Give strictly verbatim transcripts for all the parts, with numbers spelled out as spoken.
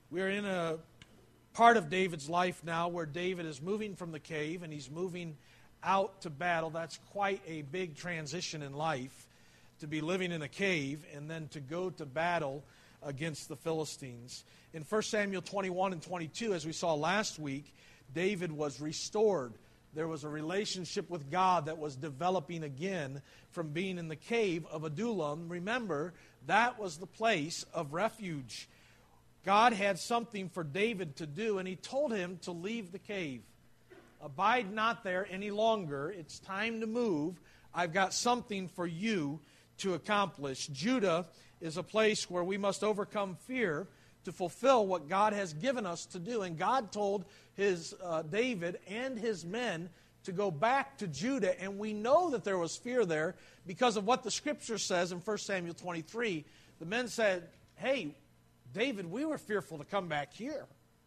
We're in a part of David's life now where David is moving from the cave and he's moving out to battle. That's quite a big transition in life, to be living in a cave and then to go to battle against the Philistines. In First Samuel twenty-one and twenty-two, as we saw last week, David was restored. There was a relationship with God that was developing again from being in the cave of Adullam. Remember, that was the place of refuge. God had something for David to do, and he told him to leave the cave. Abide not there any longer. It's time to move. I've got something for you to accomplish. Judah is a place where we must overcome fear to fulfill what God has given us to do. And God told his uh, David and his men to go back to Judah. And we know that there was fear there because of what the Scripture says in First Samuel twenty-three. The men said, hey, David, we were fearful to come back here.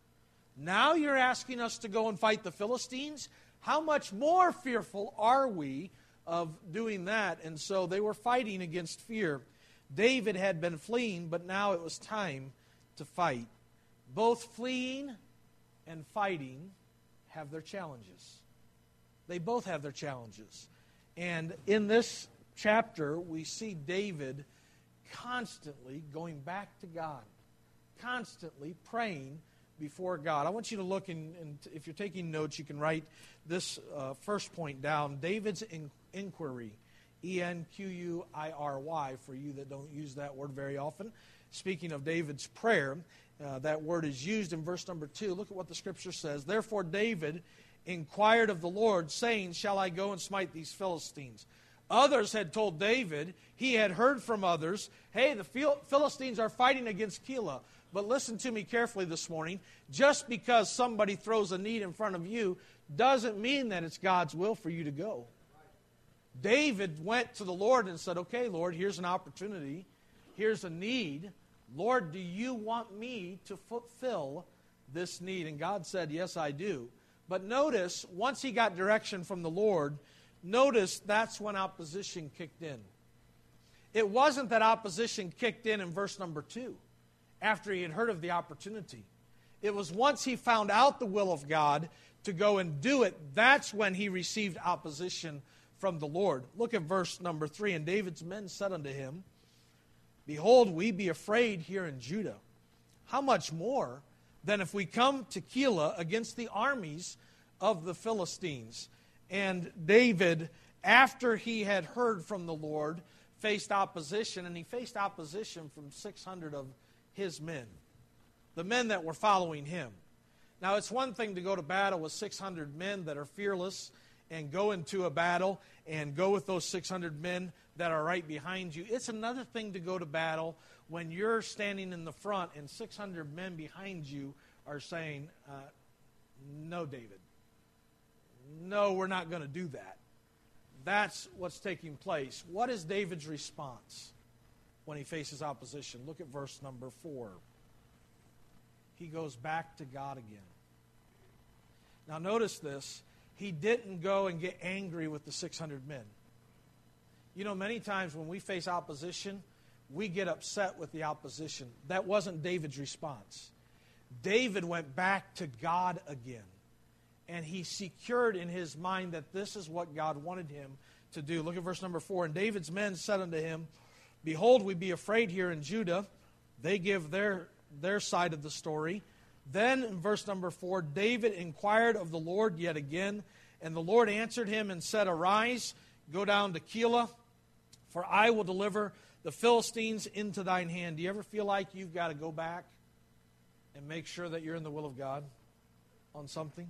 Now you're asking us to go and fight the Philistines? How much more fearful are we of doing that? And so they were fighting against fear. David had been fleeing, but now it was time to fight. Both fleeing and fighting have their challenges. They both have their challenges. And in this chapter, we see David constantly going back to God, constantly praying before God. I want you to look, in, and if you're taking notes, you can write this uh, first point down. David's in, inquiry, E N Q U I R Y, for you that don't use that word very often. Speaking of David's prayer, uh, that word is used in verse number two. Look at what the Scripture says. Therefore David inquired of the Lord, saying, shall I go and smite these Philistines? Others had told David, he had heard from others, hey, the Philistines are fighting against Keilah. But listen to me carefully this morning. Just because somebody throws a need in front of you doesn't mean that it's God's will for you to go. David went to the Lord and said, okay, Lord, here's an opportunity. Here's a need. Lord, do you want me to fulfill this need? And God said, yes, I do. But notice, once he got direction from the Lord, notice that's when opposition kicked in. It wasn't that opposition kicked in in verse number two, after he had heard of the opportunity. It was once he found out the will of God to go and do it, that's when he received opposition from the Lord. Look at verse number three. And David's men said unto him, behold, we be afraid here in Judah. How much more than if we come to Keilah against the armies of the Philistines? And David, after he had heard from the Lord, faced opposition, and he faced opposition from six hundred of his men, the men that were following him. Now, it's one thing to go to battle with six hundred men that are fearless and go into a battle and go with those six hundred men that are right behind you. It's another thing to go to battle when you're standing in the front and six hundred men behind you are saying, uh, no, David. No, we're not going to do that. That's what's taking place. What is David's response when he faces opposition? Look at verse number four. He goes back to God again. Now notice this. He didn't go and get angry with the six hundred men. You know, many times when we face opposition, we get upset with the opposition. That wasn't David's response. David went back to God again. And he secured in his mind that this is what God wanted him to do. Look at verse number four. And David's men said unto him, behold, we be afraid here in Judah. They give their, their side of the story. Then in verse number four, David inquired of the Lord yet again. And the Lord answered him and said, arise, go down to Keilah, for I will deliver the Philistines into thine hand. Do you ever feel like you've got to go back and make sure that you're in the will of God on something?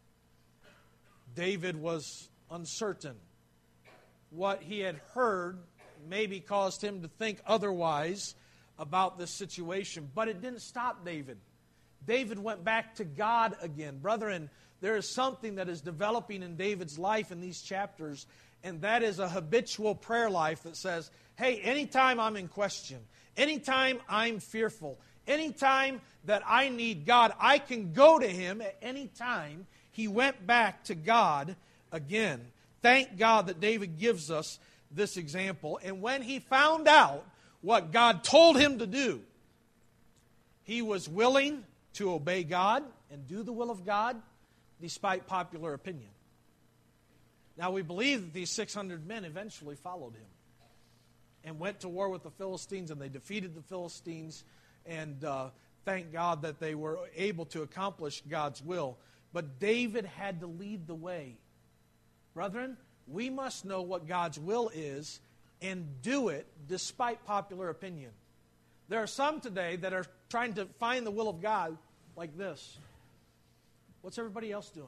David was uncertain. What he had heard maybe caused him to think otherwise about this situation. But it didn't stop David. David went back to God again. Brethren, there is something that is developing in David's life in these chapters, and that is a habitual prayer life that says, hey, anytime I'm in question, anytime I'm fearful, anytime that I need God, I can go to Him at any time. He went back to God again. Thank God that David gives us this example. And when he found out what God told him to do, he was willing to obey God and do the will of God despite popular opinion. Now we believe that these six hundred men eventually followed him and went to war with the Philistines, and they defeated the Philistines, and uh, thank God that they were able to accomplish God's will. But David had to lead the way. Brethren, we must know what God's will is and do it despite popular opinion. There are some today that are trying to find the will of God like this. What's everybody else doing?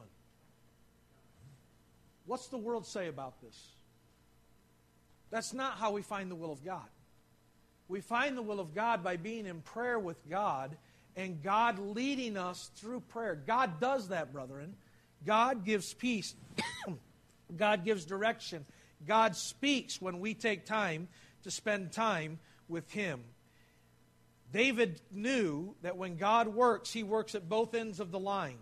What's the world say about this? That's not how we find the will of God. We find the will of God by being in prayer with God and God leading us through prayer. God does that, brethren. God gives peace. God gives direction. God speaks when we take time to spend time with Him. David knew that when God works, He works at both ends of the line.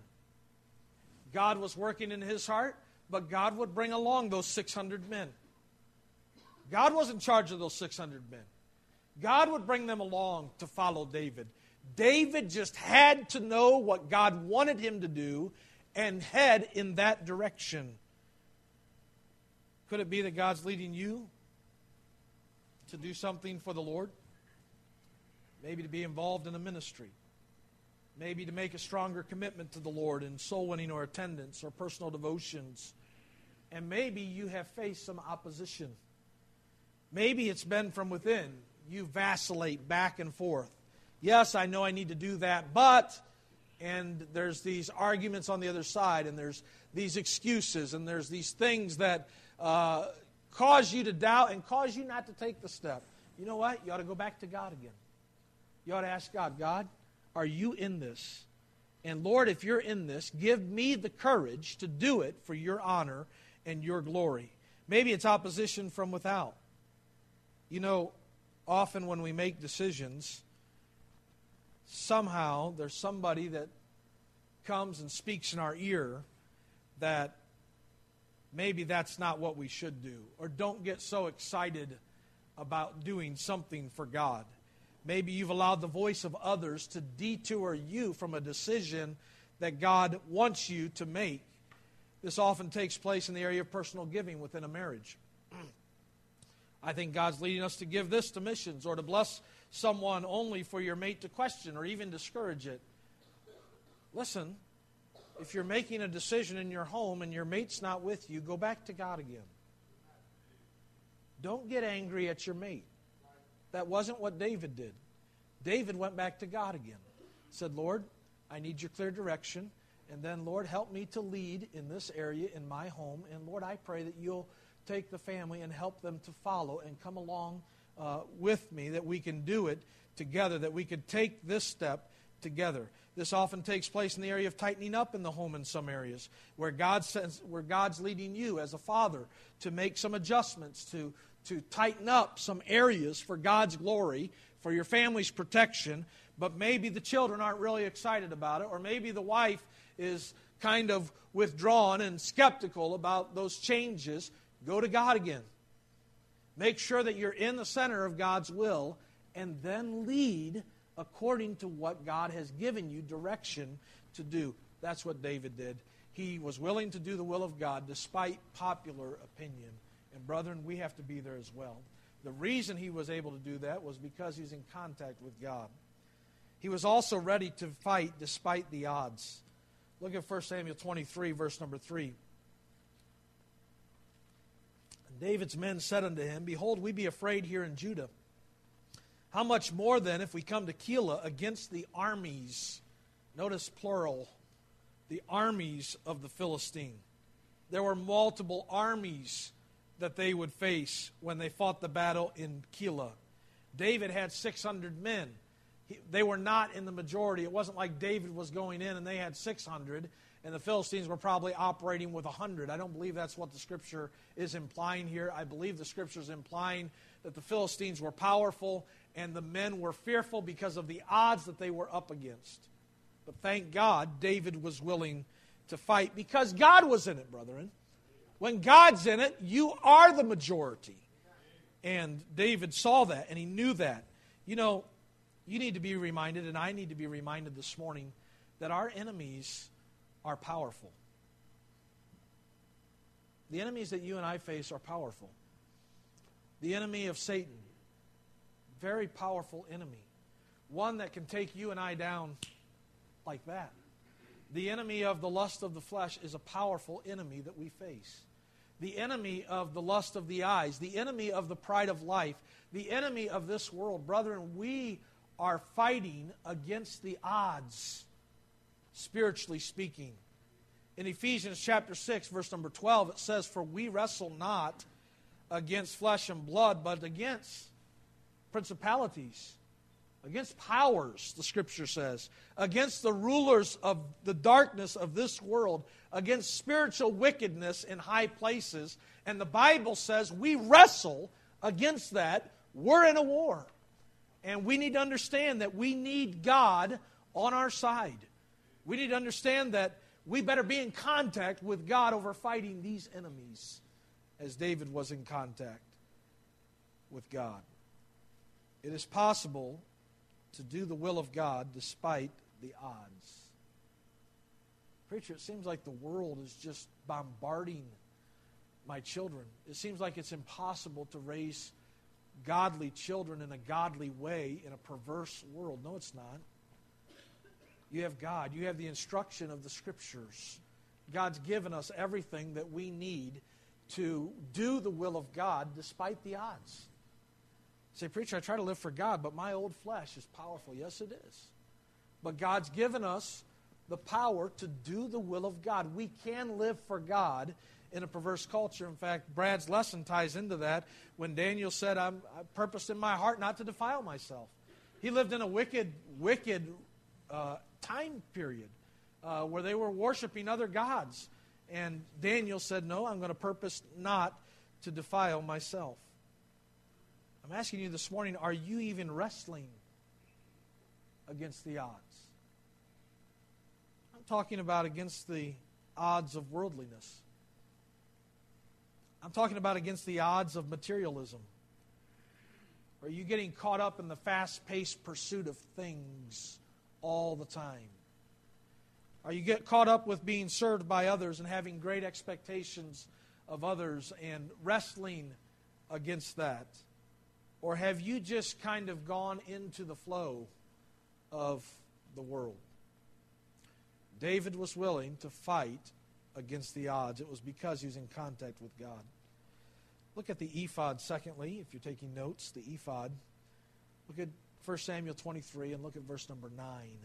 God was working in his heart, but God would bring along those six hundred men. God was in charge of those six hundred men. God would bring them along to follow David. David just had to know what God wanted him to do and head in that direction. Could it be that God's leading you to do something for the Lord? Maybe to be involved in a ministry. Maybe to make a stronger commitment to the Lord in soul winning or attendance or personal devotions. And maybe you have faced some opposition. Maybe it's been from within. You vacillate back and forth. Yes, I know I need to do that, but, and there's these arguments on the other side, and there's these excuses, and there's these things that uh, cause you to doubt and cause you not to take the step. You know what? You ought to go back to God again. You ought to ask God, God, are you in this? And Lord, if you're in this, give me the courage to do it for your honor and your glory. Maybe it's opposition from without. You know, often when we make decisions, somehow there's somebody that comes and speaks in our ear that maybe that's not what we should do, or don't get so excited about doing something for God. Maybe you've allowed the voice of others to detour you from a decision that God wants you to make. This often takes place in the area of personal giving within a marriage. I think God's leading us to give this to missions or to bless someone only for your mate to question or even discourage it. Listen, if you're making a decision in your home and your mate's not with you, go back to God again. Don't get angry at your mate. That wasn't what David did. David went back to God again. Said, Lord, I need your clear direction. And then, Lord, help me to lead in this area in my home. And Lord, I pray that you'll take the family and help them to follow and come along uh, with me, that we can do it together, that we could take this step together. This often takes place in the area of tightening up in the home in some areas, where God says, where God's leading you as a father to make some adjustments, to to tighten up some areas for God's glory, for your family's protection, but maybe the children aren't really excited about it, or maybe the wife is kind of withdrawn and skeptical about those changes. Go to God again. Make sure that you're in the center of God's will, and then lead according to what God has given you direction to do. That's what David did. He was willing to do the will of God despite popular opinion. And brethren, we have to be there as well. The reason he was able to do that was because he's in contact with God. He was also ready to fight despite the odds. Look at First Samuel twenty-three, verse number three. And David's men said unto him, Behold, we be afraid here in Judah. How much more then if we come to Keilah against the armies? Notice plural. The armies of the Philistine. There were multiple armies that they would face when they fought the battle in Keilah. David had six hundred men. He, they were not in the majority. It wasn't like David was going in and they had six hundred, and the Philistines were probably operating with one hundred. I don't believe that's what the Scripture is implying here. I believe the Scripture is implying that the Philistines were powerful and the men were fearful because of the odds that they were up against. But thank God, David was willing to fight because God was in it, brethren. When God's in it, you are the majority. And David saw that, and he knew that. You know, you need to be reminded, and I need to be reminded this morning, that our enemies are powerful. The enemies that you and I face are powerful. The enemy of Satan, very powerful enemy. One that can take you and I down like that. The enemy of the lust of the flesh is a powerful enemy that we face. The enemy of the lust of the eyes, the enemy of the pride of life, the enemy of this world. Brethren, we are fighting against the odds, spiritually speaking. In Ephesians chapter six, verse number twelve, it says, "For we wrestle not against flesh and blood, but against principalities, against powers," the Scripture says, "against the rulers of the darkness of this world, against spiritual wickedness in high places." And the Bible says we wrestle against that. We're in a war. And we need to understand that we need God on our side. We need to understand that we better be in contact with God over fighting these enemies, as David was in contact with God. It is possible to do the will of God despite the odds. Preacher, it seems like the world is just bombarding my children. It seems like it's impossible to raise godly children in a godly way in a perverse world. No, it's not. You have God. You have the instruction of the Scriptures. God's given us everything that we need to do the will of God despite the odds. Say, preacher, I try to live for God, but my old flesh is powerful. Yes, it is. But God's given us the power to do the will of God. We can live for God in a perverse culture. In fact, Brad's lesson ties into that when Daniel said, I'm, I purposed in my heart not to defile myself. He lived in a wicked, wicked uh, time period uh, where they were worshiping other gods. And Daniel said, no, I'm going to purpose not to defile myself. I'm asking you this morning, are you even wrestling against the odds? I'm talking about against the odds of worldliness. I'm talking about against the odds of materialism. Are you getting caught up in the fast-paced pursuit of things all the time? Are you get caught up with being served by others and having great expectations of others and wrestling against that? Or have you just kind of gone into the flow of the world? David was willing to fight against the odds. It was because he was in contact with God. Look at the ephod, secondly, if you're taking notes, the ephod. Look at First Samuel twenty-three and look at verse number nine.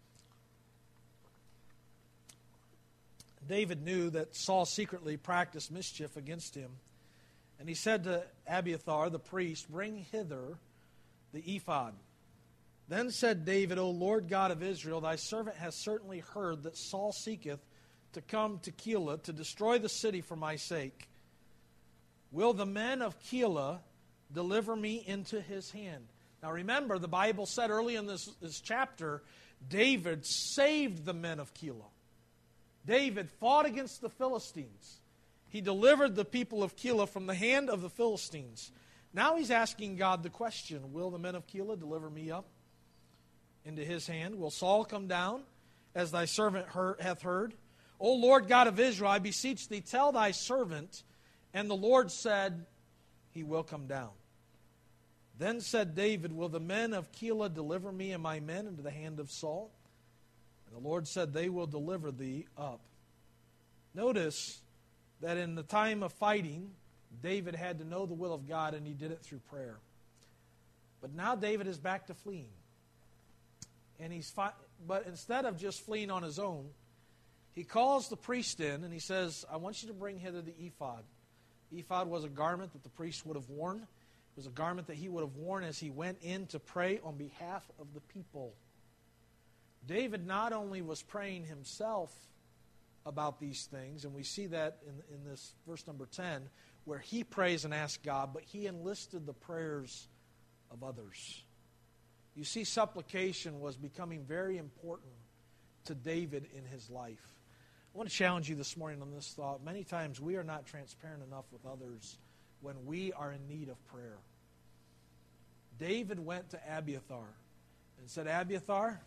David knew that Saul secretly practiced mischief against him. And he said to Abiathar, the priest, "Bring hither the ephod." Then said David, "O Lord God of Israel, thy servant has certainly heard that Saul seeketh to come to Keilah to destroy the city for my sake. Will the men of Keilah deliver me into his hand?" Now remember, the Bible said early in this, this chapter, David saved the men of Keilah. David fought against the Philistines. He delivered the people of Keilah from the hand of the Philistines. Now he's asking God the question, will the men of Keilah deliver me up into his hand? Will Saul come down, as thy servant heard, hath heard? O Lord God of Israel, I beseech thee, tell thy servant. And the Lord said, he will come down. Then said David, will the men of Keilah deliver me and my men into the hand of Saul? And the Lord said, they will deliver thee up. Notice that in the time of fighting, David had to know the will of God, and he did it through prayer. But now David is back to fleeing. And he's fi- but instead of just fleeing on his own, he calls the priest in and he says, I want you to bring hither the ephod. The ephod was a garment that the priest would have worn. It was a garment that he would have worn as he went in to pray on behalf of the people. David not only was praying himself about these things, and we see that in, in this verse number ten, where he prays and asks God, but he enlisted the prayers of others. You see, supplication was becoming very important to David in his life. I want to challenge you this morning on this thought. Many times we are not transparent enough with others when we are in need of prayer. David went to Abiathar and said, Abiathar,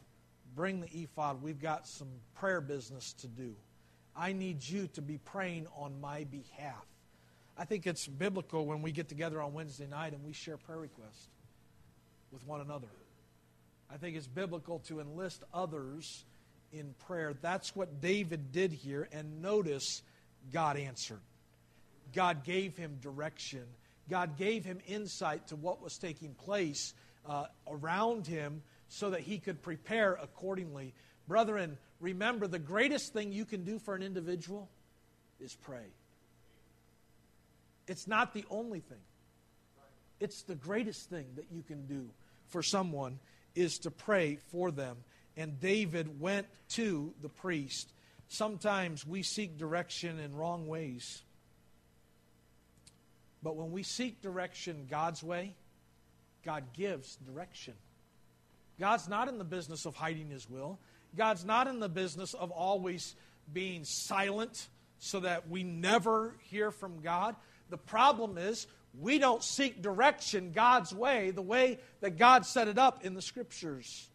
bring the ephod. We've got some prayer business to do. I need you to be praying on my behalf. I think it's biblical when we get together on Wednesday night and we share prayer requests with one another. I think it's biblical to enlist others in prayer. That's what David did here, and notice God answered. God gave him direction. God gave him insight to what was taking place uh, around him so that he could prepare accordingly. Brethren, remember, the greatest thing you can do for an individual is pray. It's not the only thing. It's the greatest thing that you can do for someone is to pray for them. And David went to the priest. Sometimes we seek direction in wrong ways. But when we seek direction God's way, God gives direction. God's not in the business of hiding His will. God's not in the business of always being silent so that we never hear from God. The problem is we don't seek direction God's way, the way that God set it up in the Scriptures.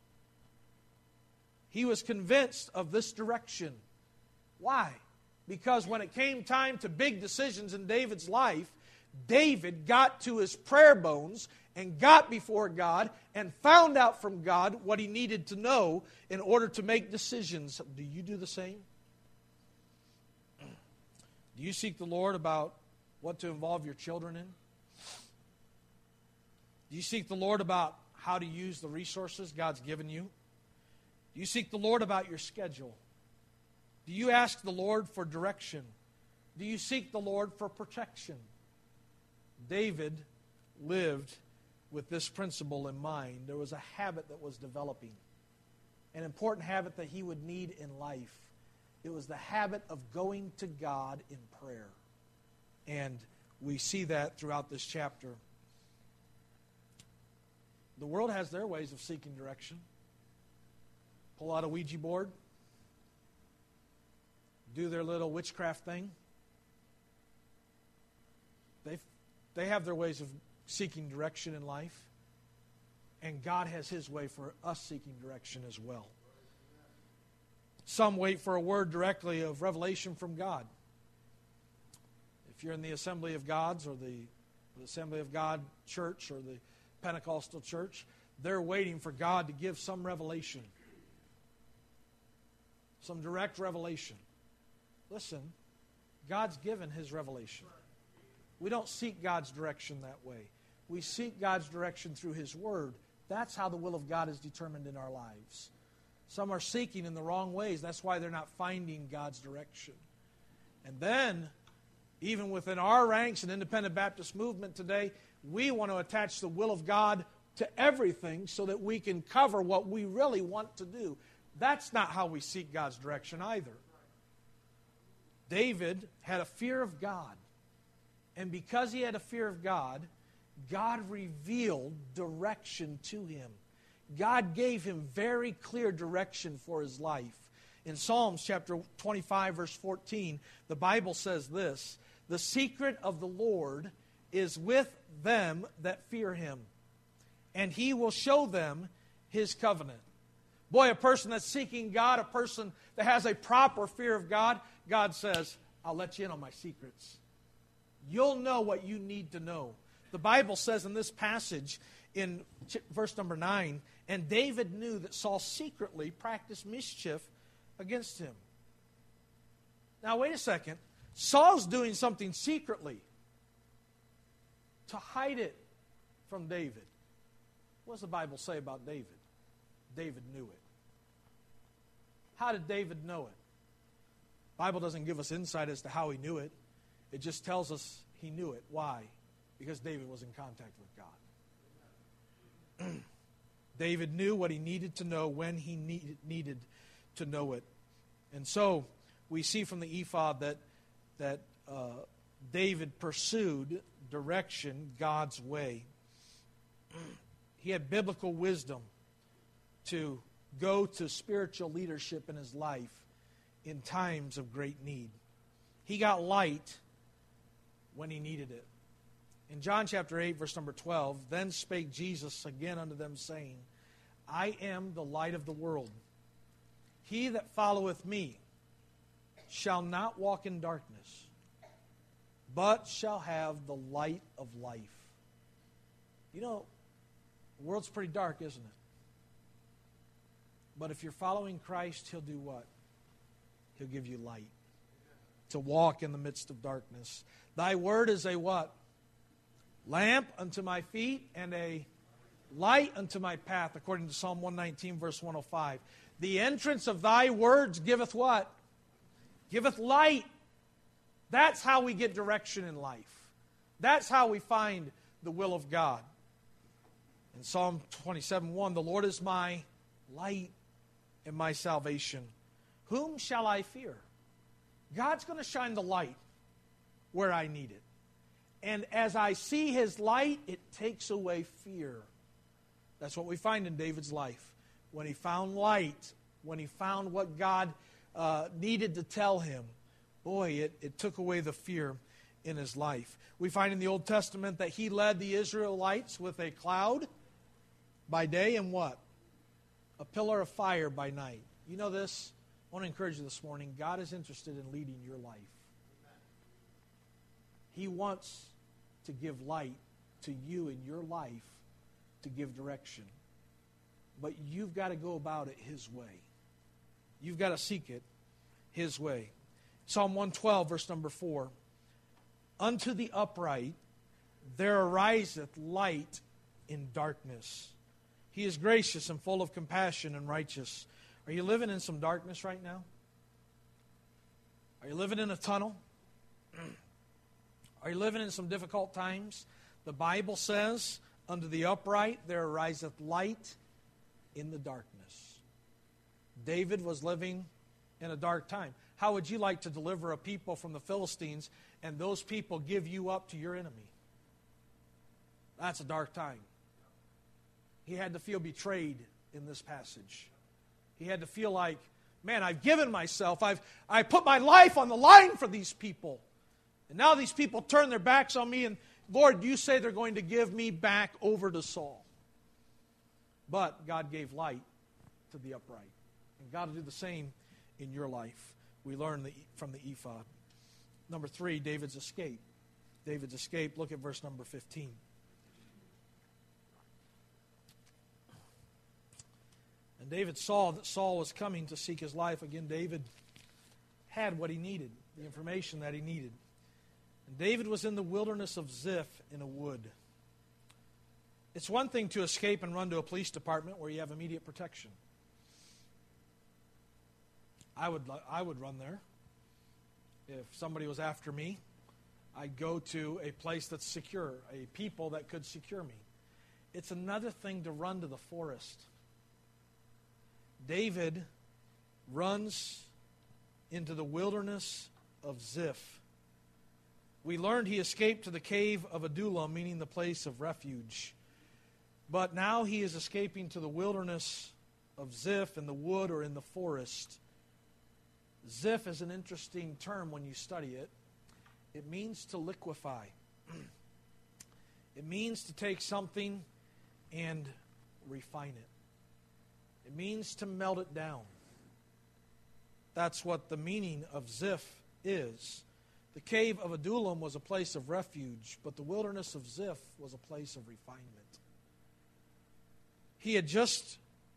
He was convinced of this direction. Why? Because when it came time to big decisions in David's life, David got to his prayer bones and got before God and found out from God what he needed to know in order to make decisions. Do you do the same? Do you seek the Lord about what to involve your children in? Do you seek the Lord about how to use the resources God's given you? Do you seek the Lord about your schedule? Do you ask the Lord for direction? Do you seek the Lord for protection? David lived with this principle in mind. There was a habit that was developing, an important habit that he would need in life. It was the habit of going to God in prayer. And we see that throughout this chapter. The world has their ways of seeking direction. Pull out a Ouija board, do their little witchcraft thing. They they have their ways of seeking direction in life. And God has His way for us seeking direction as well. Some wait for a word directly of revelation from God. If you're in the Assembly of Gods or the, the Assembly of God church or the Pentecostal church, they're waiting for God to give some revelation. Some direct revelation. Listen, God's given His revelation. We don't seek God's direction that way. We seek God's direction through His Word. That's how the will of God is determined in our lives. Some are seeking in the wrong ways. That's why they're not finding God's direction. And then, even within our ranks and Independent Baptist movement today, we want to attach the will of God to everything so that we can cover what we really want to do. That's not how we seek God's direction either. David had a fear of God. And because he had a fear of God, God revealed direction to him. God gave him very clear direction for his life. In Psalms chapter twenty-five, verse fourteen, the Bible says this: "The secret of the Lord is with them that fear Him, and He will show them His covenant." Boy, a person that's seeking God, a person that has a proper fear of God, God says, "I'll let you in on my secrets. You'll know what you need to know." The Bible says in this passage, in verse number nine, "And David knew that Saul secretly practiced mischief against him." Now, wait a second. Saul's doing something secretly to hide it from David. What does the Bible say about David? David knew it. How did David know it? The Bible doesn't give us insight as to how he knew it. It just tells us he knew it. Why? Because David was in contact with God. David knew what he needed to know when he needed, needed to know it. And so we see from the ephod that, that uh, David pursued direction God's way. He had biblical wisdom to go to spiritual leadership in his life in times of great need. He got light when he needed it. In John chapter eight, verse number twelve, "Then spake Jesus again unto them, saying, I am the light of the world. He that followeth me shall not walk in darkness, but shall have the light of life. You know, the world's pretty dark, isn't it? But if you're following Christ, He'll do what? He'll give you light to walk in the midst of darkness. Thy word is a what? Lamp unto my feet and a light unto my path, according to Psalm one nineteen, verse one oh five. The entrance of thy words giveth what? Giveth light. That's how we get direction in life. That's how we find the will of God. In Psalm twenty-seven one, the Lord is my light and my salvation. Whom shall I fear? God's going to shine the light where I need it. And as I see His light, it takes away fear. That's what we find in David's life. When he found light, when he found what God uh, needed to tell him, boy, it, it took away the fear in his life. We find in the Old Testament that he led the Israelites with a cloud by day and what? A pillar of fire by night. You know this? I want to encourage you this morning. God is interested in leading your life. He wants to give light to you in your life to give direction. But you've got to go about it His way. You've got to seek it His way. Psalm one twelve, verse number four. Unto the upright there ariseth light in darkness. He is gracious and full of compassion and righteous. Are you living in some darkness right now? Are you living in a tunnel? Are you living in some difficult times? The Bible says, unto the upright there ariseth light in the darkness. David was living in a dark time. How would you like to deliver a people from the Philistines and those people give you up to your enemy? That's a dark time. He had to feel betrayed in this passage. He had to feel like, man, I've given myself. I've I put my life on the line for these people. And now these people turn their backs on me, and Lord, you say they're going to give me back over to Saul. But God gave light to the upright. And God will do the same in your life. We learn the, from the ephod. Number three, David's escape. David's escape. Look at verse number fifteen. And David saw that Saul was coming to seek his life. Again, David had what he needed, the information that he needed. And David was in the wilderness of Ziph in a wood. It's one thing to escape and run to a police department where you have immediate protection. I would I would run there. If somebody was after me, I'd go to a place that's secure, a people that could secure me. It's another thing to run to the forest. David runs into the wilderness of Ziph. We learned he escaped to the cave of Adullam, meaning the place of refuge. But now he is escaping to the wilderness of Ziph in the wood or in the forest. Ziph is an interesting term when you study it. It means to liquefy. It means to take something and refine it. It means to melt it down. That's what the meaning of Ziph is. The cave of Adullam was a place of refuge, but the wilderness of Ziph was a place of refinement. He had just,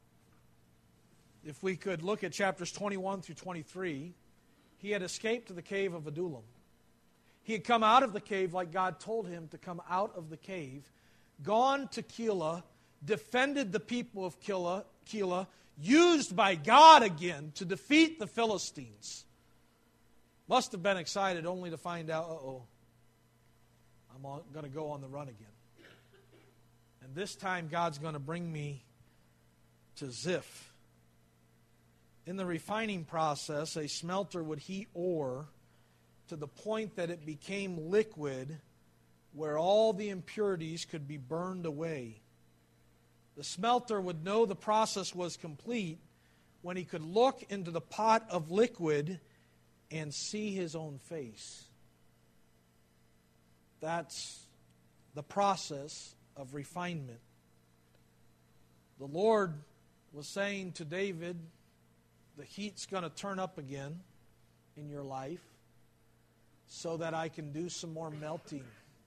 if we could look at chapters twenty-one through twenty-three, he had escaped to the cave of Adullam. He had come out of the cave like God told him to come out of the cave, gone to Keilah, defended the people of Keilah, Keilah, used by God again to defeat the Philistines. Must have been excited only to find out, uh-oh, I'm going to go on the run again. And this time God's going to bring me to Ziph. In the refining process, a smelter would heat ore to the point that it became liquid where all the impurities could be burned away. The smelter would know the process was complete when he could look into the pot of liquid and see his own face. That's the process of refinement. The Lord was saying to David, the heat's going to turn up again in your life so that I can do some more melting,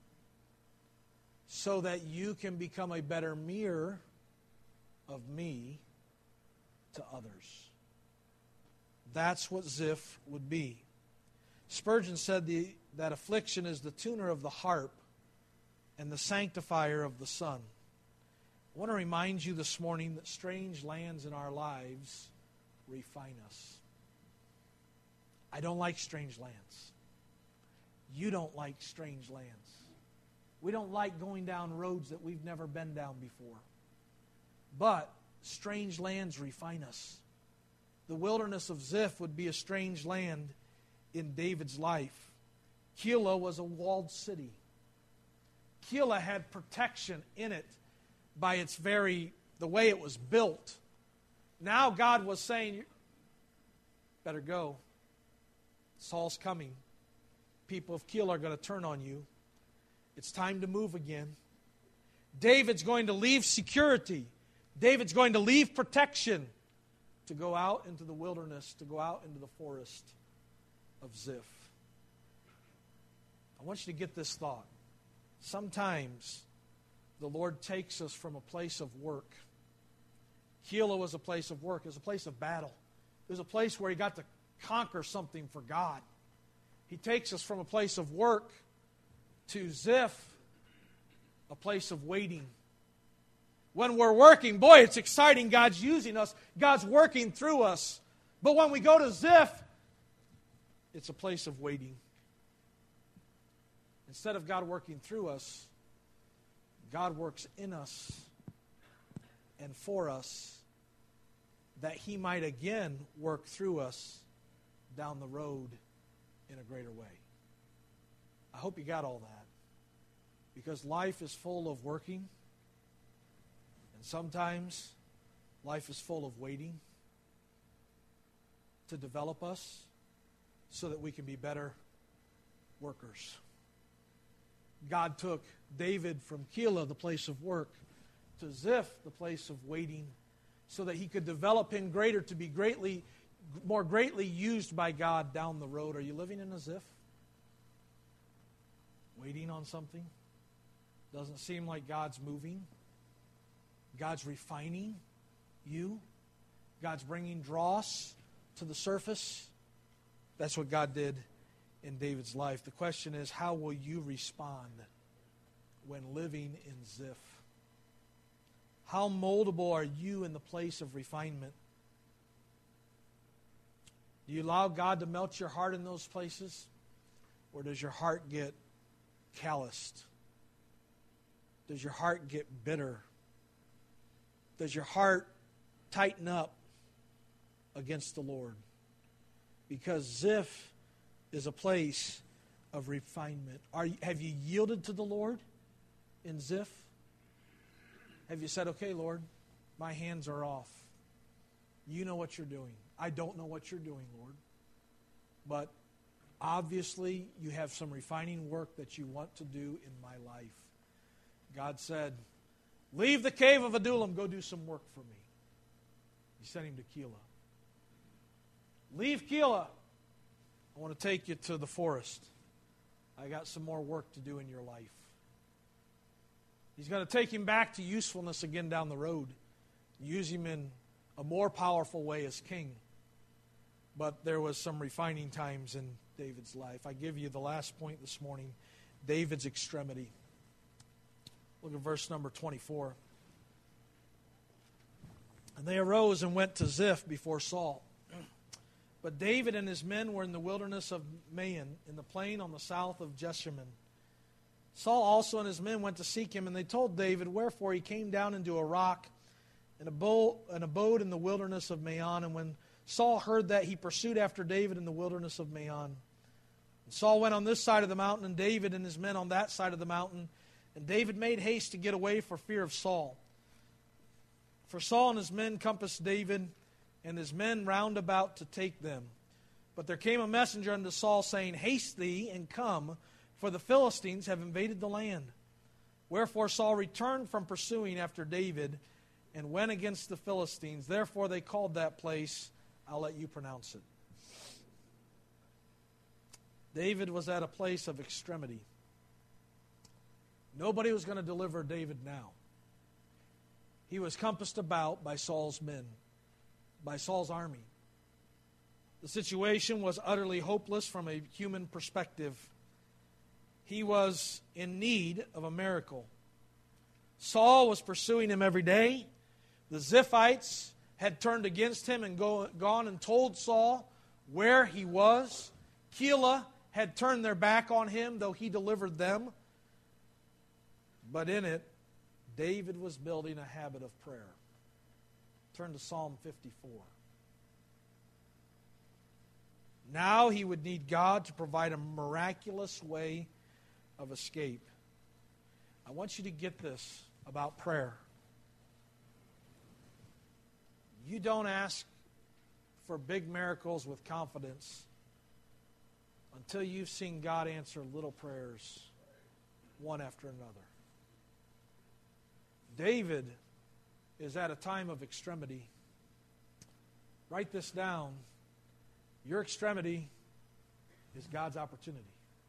so that you can become a better mirror of me to others. That's what Ziph would be. Spurgeon said the, that affliction is the tuner of the harp and the sanctifier of the sun. I want to remind you this morning that strange lands in our lives refine us. I don't like strange lands. You don't like strange lands. We don't like going down roads that we've never been down before. But strange lands refine us. The wilderness of Ziph would be a strange land in David's life. Keilah was a walled city. Keilah had protection in it by its very, the way it was built. Now God was saying, better go. Saul's coming. People of Keilah are going to turn on you. It's time to move again. David's going to leave security. David's going to leave protection to go out into the wilderness, to go out into the forest of Ziph. I want you to get this thought. Sometimes the Lord takes us from a place of work. Keilah was a place of work. It was a place of battle. It was a place where he got to conquer something for God. He takes us from a place of work to Ziph, a place of waiting. When we're working, boy, it's exciting. God's using us. God's working through us. But when we go to Ziph, it's a place of waiting. Instead of God working through us, God works in us and for us, that He might again work through us down the road in a greater way. I hope you got all that. Because life is full of working. And sometimes life is full of waiting to develop us so that we can be better workers. God took David from Keilah, the place of work, to Ziph, the place of waiting, so that he could develop him greater to be greatly, more greatly used by God down the road. Are you living in a Ziph? Waiting on something? Doesn't seem like God's moving. God's refining you. God's bringing dross to the surface. That's what God did in David's life. The question is, how will you respond when living in Ziph? How moldable are you in the place of refinement? Do you allow God to melt your heart in those places? Or does your heart get calloused? Does your heart get bitter? Does your heart tighten up against the Lord? Because Ziph is a place of refinement. Are you, have you yielded to the Lord in Ziph? Have you said, okay, Lord, my hands are off. You know what you're doing. I don't know what you're doing, Lord. But obviously, you have some refining work that you want to do in my life. God said, leave the cave of Adullam, go do some work for me. He sent him to Keilah. Leave Keilah. I want to take you to the forest. I got some more work to do in your life. He's going to take him back to usefulness again down the road. Use him in a more powerful way as king. But there was some refining times in David's life. I give you the last point this morning, David's extremity. Look at verse number twenty-four. And they arose and went to Ziph before Saul. But David and his men were in the wilderness of Maon, in the plain on the south of Jeshimon. Saul also and his men went to seek him, and they told David, wherefore he came down into a rock and abode in the wilderness of Maon. And when Saul heard that, he pursued after David in the wilderness of Maon. And Saul went on this side of the mountain, and David and his men on that side of the mountain. And David made haste to get away for fear of Saul. For Saul and his men compassed David and his men round about to take them. But there came a messenger unto Saul, saying, haste thee and come, for the Philistines have invaded the land. Wherefore Saul returned from pursuing after David, and went against the Philistines. Therefore they called that place, I'll let you pronounce it. David was at a place of extremity. Nobody was going to deliver David now. He was compassed about by Saul's men, by Saul's army. The situation was utterly hopeless from a human perspective. He was in need of a miracle. Saul was pursuing him every day. The Ziphites had turned against him and go, gone and told Saul where he was. Keilah had turned their back on him, though he delivered them. But in it, David was building a habit of prayer. Turn to Psalm fifty-four. Now he would need God to provide a miraculous way of escape. I want you to get this about prayer. You don't ask for big miracles with confidence until you've seen God answer little prayers one after another. David is at a time of extremity. Write this down. Your extremity is God's opportunity.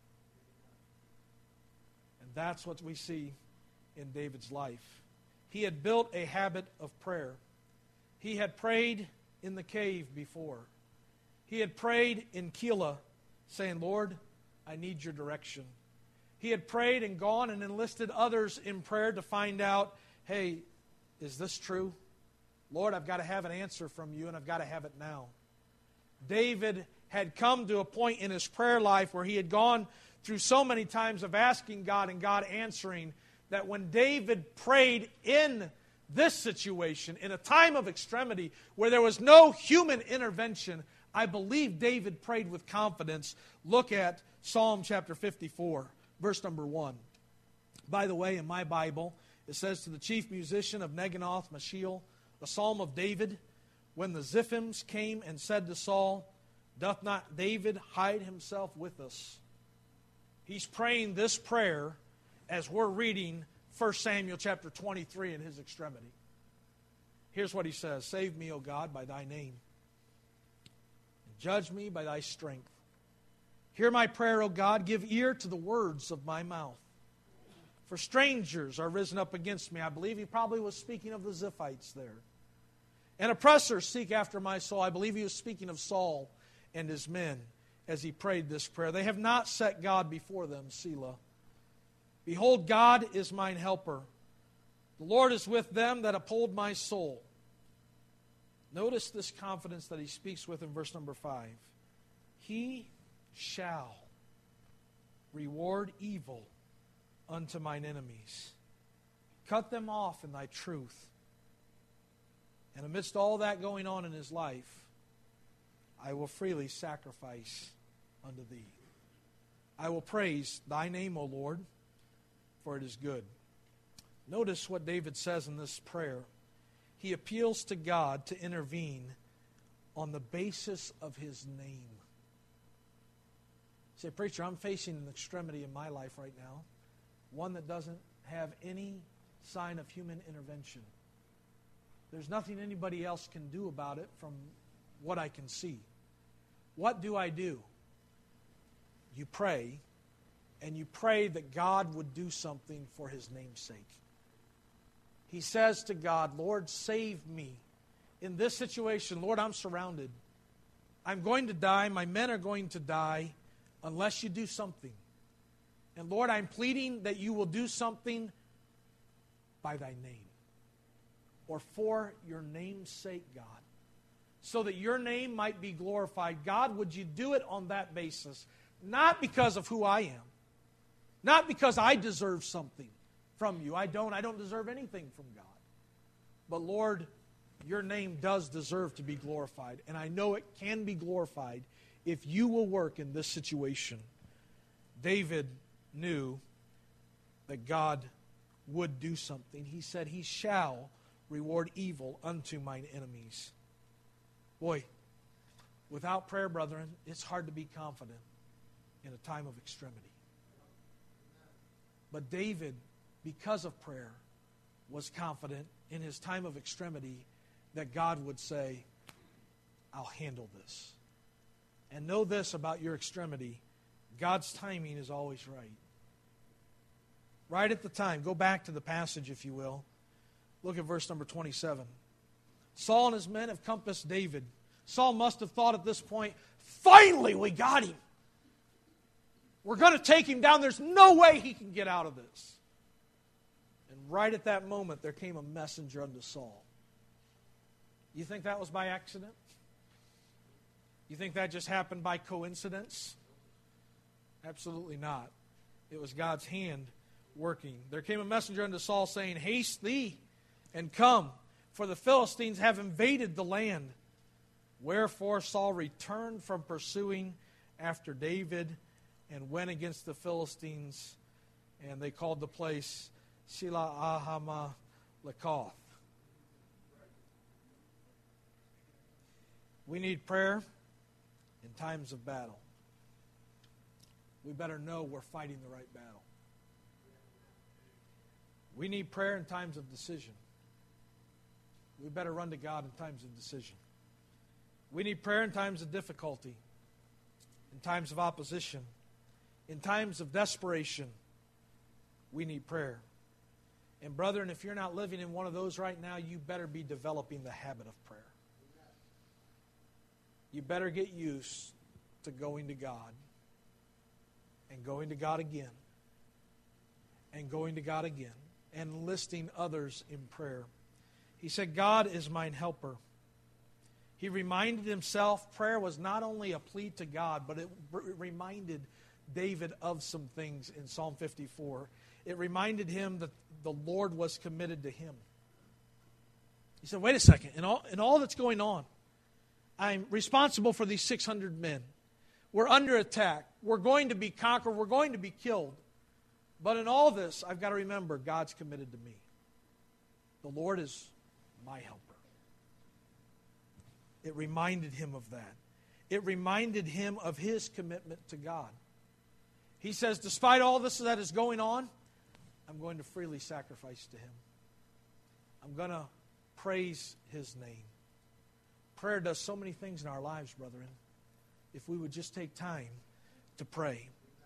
And that's what we see in David's life. He had built a habit of prayer. He had prayed in the cave before. He had prayed in Keilah, saying, Lord, I need your direction. He had prayed and gone and enlisted others in prayer to find out, hey, is this true? Lord, I've got to have an answer from you, and I've got to have it now. David had come to a point in his prayer life where he had gone through so many times of asking God and God answering, that when David prayed in this situation, in a time of extremity where there was no human intervention, I believe David prayed with confidence. Look at Psalm chapter fifty-four, verse number one. By the way, in my Bible, it says, to the chief musician of Neganoth Mashiel, a psalm of David, when the Ziphims came and said to Saul, doth not David hide himself with us? He's praying this prayer as we're reading First Samuel chapter twenty-three in his extremity. Here's what he says. Save me, O God, by thy name. And judge me by thy strength. Hear my prayer, O God. Give ear to the words of my mouth. For strangers are risen up against me. I believe he probably was speaking of the Ziphites there. And oppressors seek after my soul. I believe he was speaking of Saul and his men as he prayed this prayer. They have not set God before them, Selah. Behold, God is mine helper. The Lord is with them that uphold my soul. Notice this confidence that he speaks with in verse number five. He shall reward evil unto mine enemies. Cut them off in thy truth. And amidst all that going on in his life, I will freely sacrifice unto thee. I will praise thy name, O Lord, for it is good. Notice what David says in this prayer. He appeals to God to intervene on the basis of his name. You say, preacher, I'm facing an extremity in my life right now, one that doesn't have any sign of human intervention. There's nothing anybody else can do about it from what I can see. What do I do? You pray, and you pray that God would do something for his name's sake. He says to God, Lord, save me. In this situation, Lord, I'm surrounded. I'm going to die. My men are going to die unless you do something. And Lord, I'm pleading that you will do something by thy name, or for your name's sake, God, so that your name might be glorified. God, would you do it on that basis? Not because of who I am. Not because I deserve something from you. I don't. I don't deserve anything from God. But Lord, your name does deserve to be glorified. And I know it can be glorified if you will work in this situation. David knew that God would do something. He said, he shall reward evil unto mine enemies. Boy, without prayer, brethren, it's hard to be confident in a time of extremity. But David, because of prayer, was confident in his time of extremity that God would say, I'll handle this. And know this about your extremity, God's timing is always right. Right at the time. Go back to the passage, if you will. Look at verse number twenty-seven. Saul and his men have compassed David. Saul must have thought at this point, finally we got him. We're going to take him down. There's no way he can get out of this. And right at that moment, there came a messenger unto Saul. You think that was by accident? You think that just happened by coincidence? Absolutely not. It was God's hand working. There came a messenger unto Saul saying, haste thee and come, for the Philistines have invaded the land. Wherefore Saul returned from pursuing after David and went against the Philistines, and they called the place Sila Ahama Lakoth. We need prayer in times of battle. We better know we're fighting the right battle. We need prayer in times of decision. We better run to God in times of decision. We need prayer in times of difficulty, in times of opposition, in times of desperation. We need prayer. And brethren, if you're not living in one of those right now, you better be developing the habit of prayer. You better get used to going to God and going to God again and going to God again and enlisting others in prayer. He said, God is mine helper. He reminded himself prayer was not only a plea to God, but it reminded David of some things in Psalm fifty-four. It reminded him that the Lord was committed to him. He said, wait a second, in all, in all that's going on, I'm responsible for these six hundred men. We're under attack. We're going to be conquered. We're going to be killed. But in all this, I've got to remember God's committed to me. The Lord is my helper. It reminded him of that. It reminded him of his commitment to God. He says, despite all this that is going on, I'm going to freely sacrifice to him. I'm going to praise his name. Prayer does so many things in our lives, brethren, if we would just take time to pray.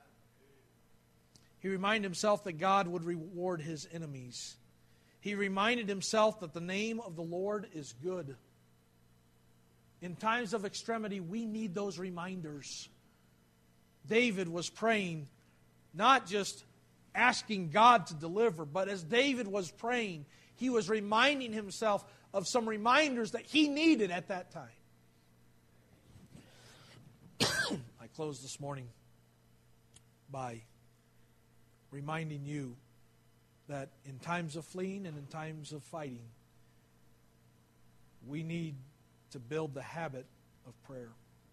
He reminded himself that God would reward his enemies. He reminded himself that the name of the Lord is good. In times of extremity, we need those reminders. David was praying, not just asking God to deliver, but as David was praying, he was reminding himself of some reminders that he needed at that time. I closed this morning by reminding you that in times of fleeing and in times of fighting, we need to build the habit of prayer.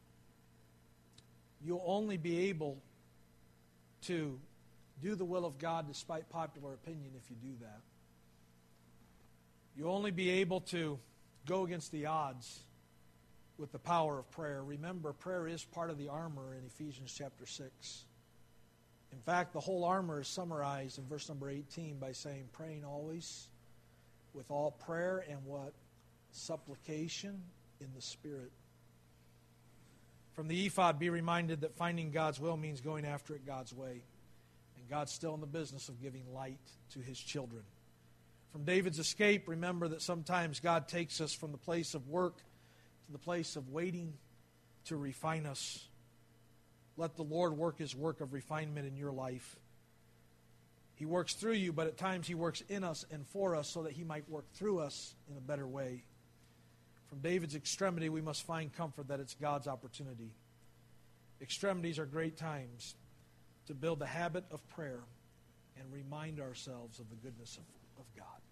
You'll only be able to do the will of God despite popular opinion if you do that. You'll only be able to go against the odds with the power of prayer. Remember, prayer is part of the armor in Ephesians chapter six. In fact, the whole armor is summarized in verse number eighteen by saying, praying always with all prayer and what? Supplication in the Spirit. From the ephod, be reminded that finding God's will means going after it God's way. And God's still in the business of giving light to his children. From David's escape, remember that sometimes God takes us from the place of work to the place of waiting to refine us. Let the Lord work his work of refinement in your life. He works through you, but at times he works in us and for us so that he might work through us in a better way. From David's extremity, we must find comfort that it's God's opportunity. Extremities are great times to build the habit of prayer and remind ourselves of the goodness of, of God.